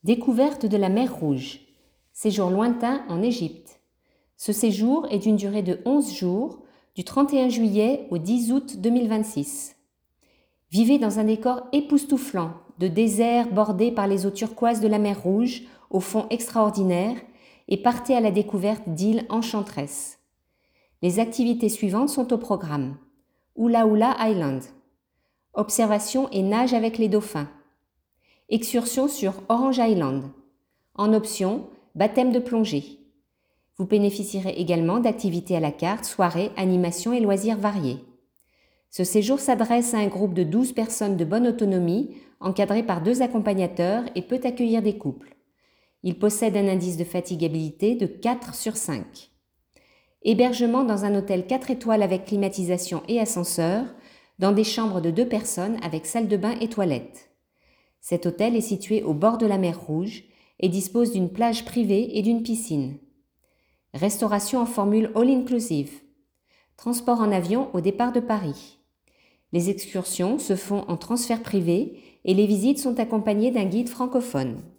Découverte de la mer Rouge. Séjour lointain en Égypte. Ce séjour est d'une durée de 11 jours, du 31 juillet au 10 août 2026. Vivez dans un décor époustouflant, de désert bordé par les eaux turquoises de la mer Rouge, au fond extraordinaire, et partez à la découverte d'îles enchanteresses. Les activités suivantes sont au programme. Hula Hula Island. Observation et nage avec les dauphins. Excursion sur Orange Island. En option, baptême de plongée. Vous bénéficierez également d'activités à la carte, soirées, animations et loisirs variés. Ce séjour s'adresse à un groupe de 12 personnes de bonne autonomie, encadrées par 2 accompagnateurs et peut accueillir des couples. Il possède un indice de fatigabilité de 4 sur 5. Hébergement dans un hôtel 4 étoiles avec climatisation et ascenseur, dans des chambres de 2 personnes avec salle de bain et toilettes. Cet hôtel est situé au bord de la mer Rouge et dispose d'une plage privée et d'une piscine. Restauration en formule all-inclusive. Transport en avion au départ de Paris. Les excursions se font en transfert privé et les visites sont accompagnées d'un guide francophone.